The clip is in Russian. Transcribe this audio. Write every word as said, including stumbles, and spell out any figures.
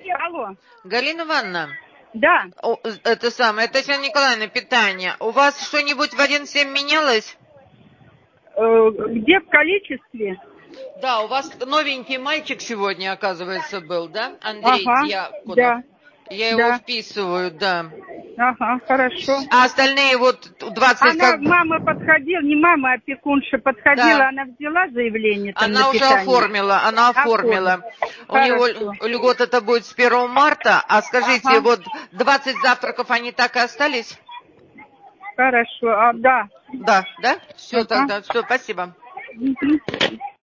Алло. Галина Ивановна, Да. о, это самое, Татьяна Николаевна, питание. У вас что-нибудь в один семь менялось? Э, где в количестве? Да, у вас новенький мальчик сегодня, оказывается, был, да? Андрей Ага. Дьяконов. Да. Я его Да. вписываю, да. Ага, хорошо. А остальные вот двадцать Она, как... мама подходила, не мама, а опекунша подходила, Да. она взяла заявление там Она на уже питание? оформила, она оформила. Оформила. У него Хорошо. льгота это будет с первого марта, а скажите, Ага. вот двадцать завтраков, они так и остались? Хорошо. А, да. Да, да? Все Ага. тогда, все, спасибо. Мгм.